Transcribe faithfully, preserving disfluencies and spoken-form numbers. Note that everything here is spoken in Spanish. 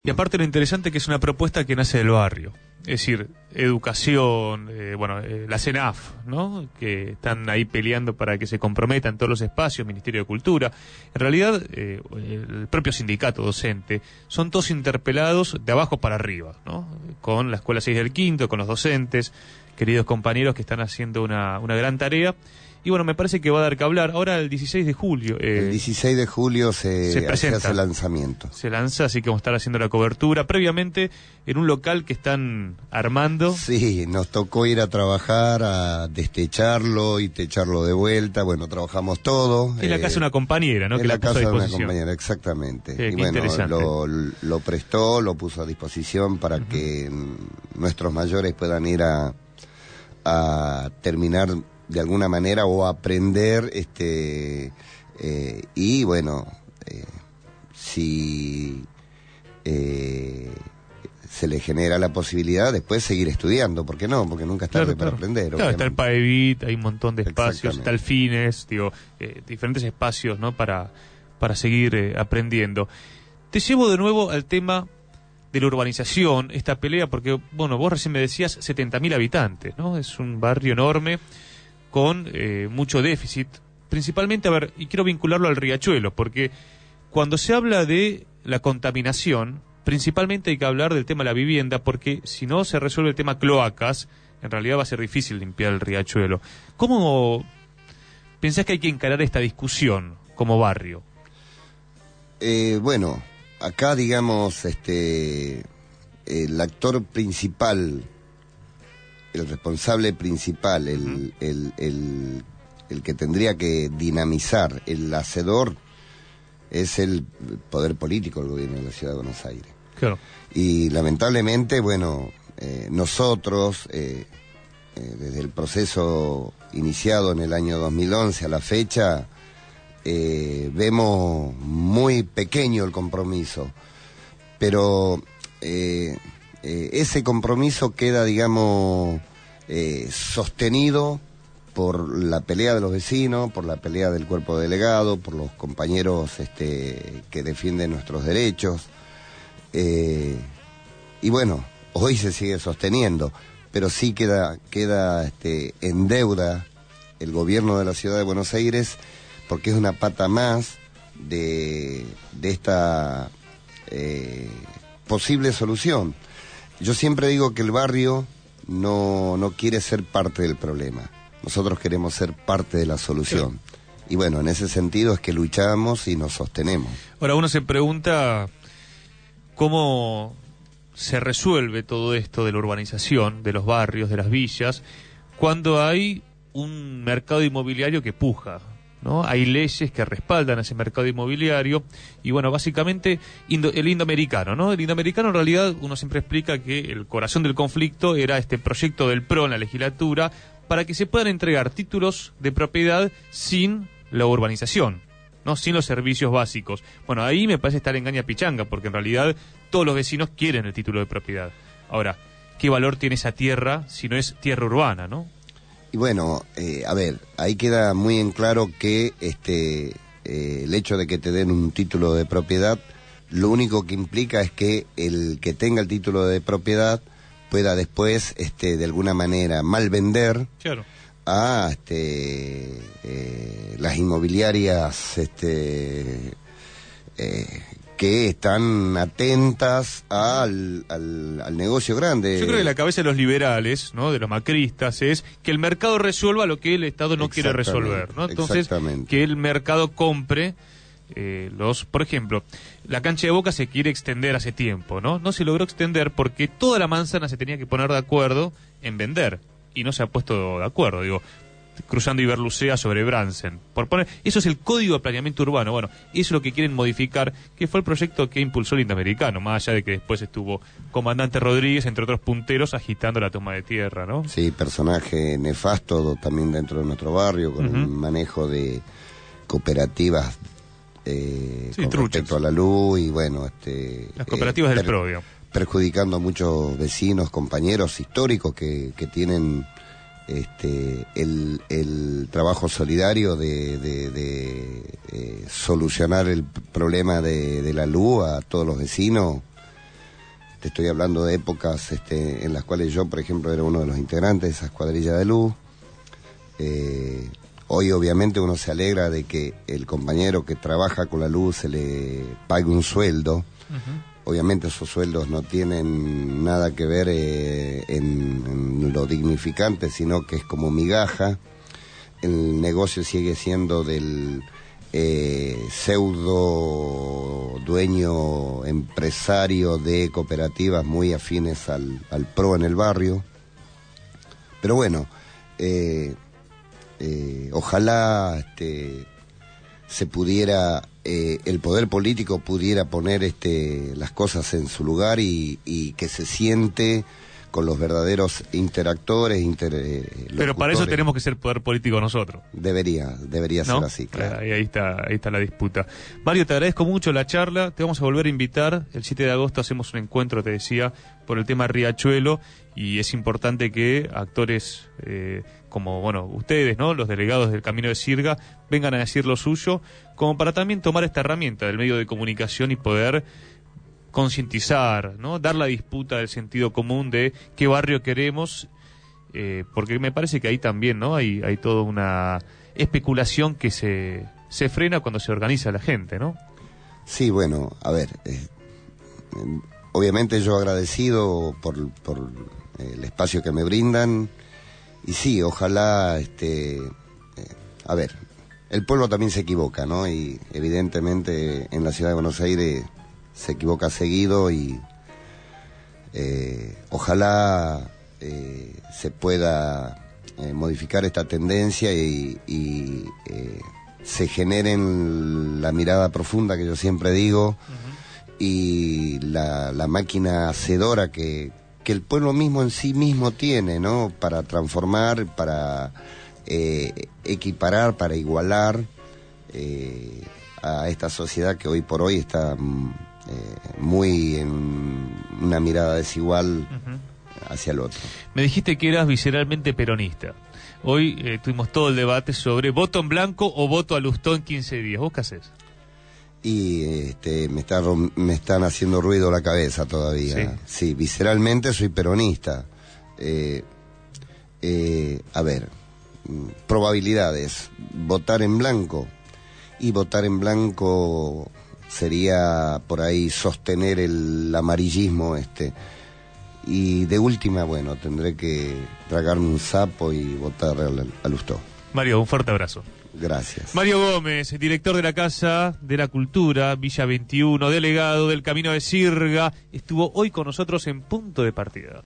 Y aparte lo interesante que es una propuesta que nace del barrio, es decir, educación, eh, bueno, eh, la CENAF, ¿no? Que están ahí peleando para que se comprometan todos los espacios, Ministerio de Cultura. En realidad, eh, el propio sindicato docente, son todos interpelados de abajo para arriba, ¿no? Con la Escuela seis del Quinto, con los docentes, queridos compañeros que están haciendo una, una gran tarea. Y bueno, me parece que va a dar que hablar. Ahora el dieciséis de julio... Eh, el dieciséis de julio se, se, presenta, se hace el lanzamiento. Se lanza, así que vamos a estar haciendo la cobertura. Previamente, en un local que están armando. Sí, nos tocó ir a trabajar, a destecharlo y techarlo de vuelta. Bueno, trabajamos todo. En la casa de una compañera, ¿no? En que la, la puso casa a de una compañera, exactamente. Eh, y qué bueno, interesante. Lo, lo prestó, lo puso a disposición para uh-huh. que nuestros mayores puedan ir a, a terminar de alguna manera o aprender este eh, y bueno eh, si eh, se le genera la posibilidad después seguir estudiando, ¿por qué no? Porque nunca es tarde claro, para claro. aprender. Claro, está el Paevit, hay un montón de espacios, está el Fines, digo, eh, diferentes espacios, ¿no? Para, para seguir eh, aprendiendo. Te llevo de nuevo al tema de la urbanización, esta pelea, porque, bueno, vos recién me decías setenta mil habitantes, ¿no? Es un barrio enorme, con eh, mucho déficit, principalmente, a ver, y quiero vincularlo al riachuelo, porque cuando se habla de la contaminación, principalmente hay que hablar del tema de la vivienda, porque si no se resuelve el tema cloacas, en realidad va a ser difícil limpiar el riachuelo. ¿Cómo pensás que hay que encarar esta discusión como barrio? Eh, bueno, acá digamos, este, el actor principal, el responsable principal, el, uh-huh. el, el, el que tendría que dinamizar, el hacedor, es el poder político del gobierno de la Ciudad de Buenos Aires. Claro. Y lamentablemente, bueno, eh, nosotros, eh, eh, desde el proceso iniciado en el año dos mil once a la fecha, eh, vemos muy pequeño el compromiso, pero... Eh, Eh, ese compromiso queda, digamos, eh, sostenido por la pelea de los vecinos, por la pelea del cuerpo delegado, por los compañeros este, que defienden nuestros derechos. Eh, y bueno, hoy se sigue sosteniendo, pero sí queda, queda este, en deuda el gobierno de la Ciudad de Buenos Aires, porque es una pata más de, de esta eh, posible solución. Yo siempre digo que el barrio no, no quiere ser parte del problema. Nosotros queremos ser parte de la solución. Sí. Y bueno, en ese sentido es que luchamos y nos sostenemos. Ahora uno se pregunta cómo se resuelve todo esto de la urbanización, de los barrios, de las villas, cuando hay un mercado inmobiliario que puja, ¿no? Hay leyes que respaldan a ese mercado inmobiliario y bueno, básicamente indo, el indoamericano, ¿no? El indoamericano en realidad uno siempre explica que el corazón del conflicto era este proyecto del P R O en la legislatura para que se puedan entregar títulos de propiedad sin la urbanización, ¿no? Sin los servicios básicos. Bueno, ahí me parece estar engaña pichanga, porque en realidad todos los vecinos quieren el título de propiedad. Ahora, ¿qué valor tiene esa tierra si no es tierra urbana, ¿no? Y bueno, eh, a ver, ahí queda muy en claro que este eh, el hecho de que te den un título de propiedad, lo único que implica es que el que tenga el título de propiedad pueda después, este, de alguna manera, mal vender claro. a este, eh, las inmobiliarias este, eh, que están atentas al, al, al negocio grande. Yo creo que la cabeza de los liberales, ¿no? De los macristas, es que el mercado resuelva lo que el Estado no quiere resolver, ¿no? Entonces, que el mercado compre eh, los... Por ejemplo, la cancha de Boca se quiere extender hace tiempo, ¿no? No se logró extender porque toda la manzana se tenía que poner de acuerdo en vender, y no se ha puesto de acuerdo, digo... cruzando Iberlucea sobre Bransen. Por poner, eso es el Código de Planeamiento Urbano. Bueno, eso es lo que quieren modificar, que fue el proyecto que impulsó el indoamericano, más allá de que después estuvo Comandante Rodríguez, entre otros punteros, agitando la toma de tierra, ¿no? Sí, personaje nefasto también dentro de nuestro barrio, con uh-huh. un manejo de cooperativas eh, sí, con truchas. Respecto a la luz y bueno... este Las cooperativas eh, del per, Prodio. Perjudicando a muchos vecinos, compañeros históricos que, que tienen... Este, el, el trabajo solidario de, de, de eh, solucionar el problema de, de la luz a todos los vecinos te estoy hablando de épocas este, en las cuales yo, por ejemplo, era uno de los integrantes de esa escuadrilla de luz. Eh, hoy obviamente uno se alegra de que el compañero que trabaja con la luz se le pague un sueldo. Uh-huh. Obviamente esos sueldos no tienen nada que ver eh, en, en lo dignificante, sino que es como migaja. El negocio sigue siendo del eh, pseudo dueño empresario de cooperativas muy afines al, al P R O en el barrio. Pero bueno, eh, eh, ojalá este, se pudiera, eh, el poder político pudiera poner este, las cosas en su lugar y, y que se siente con los verdaderos interactores, inter, eh, pero para eso tenemos que ser poder político nosotros. Debería, debería ¿no? ser así, claro. Ahí, ahí está, ahí está la disputa. Mario, te agradezco mucho la charla, te vamos a volver a invitar, el siete de agosto hacemos un encuentro, te decía, por el tema Riachuelo, y es importante que actores eh, como, bueno, ustedes, ¿no?, los delegados del Camino de Sirga, vengan a decir lo suyo, como para también tomar esta herramienta del medio de comunicación y poder concientizar, ¿no?, dar la disputa del sentido común de qué barrio queremos, eh, porque me parece que ahí también, ¿no?, hay, hay toda una especulación que se, se frena cuando se organiza la gente, ¿no? Sí, bueno, a ver, eh, eh, obviamente yo agradecido por, por el espacio que me brindan, y sí, ojalá, este, eh, a ver, el pueblo también se equivoca, ¿no?, y evidentemente en la ciudad de Buenos Aires se equivoca seguido y eh, ojalá eh, se pueda eh, modificar esta tendencia y, y eh, se generen la mirada profunda que yo siempre digo. Uh-huh. Y la, la máquina hacedora que, que el pueblo mismo en sí mismo tiene, ¿no?, para transformar, para eh, equiparar, para igualar eh, a esta sociedad que hoy por hoy está Eh, muy en una mirada desigual uh-huh. hacia el otro. Me dijiste que eras visceralmente peronista. Hoy eh, tuvimos todo el debate sobre voto en blanco o voto a Lustó en quince días. ¿Vos qué haces? Y este, me, está, me están haciendo ruido la cabeza todavía. Sí, sí, visceralmente soy peronista. Eh, eh, a ver, probabilidades. Votar en blanco. Y votar en blanco sería por ahí sostener el amarillismo este y de última, bueno, tendré que tragarme un sapo y votar a Lustó. Mario, un fuerte abrazo. Gracias. Mario Gómez, director de la Casa de la Cultura, Villa veintiuno, delegado del Camino de Sirga, estuvo hoy con nosotros en Punto de Partida.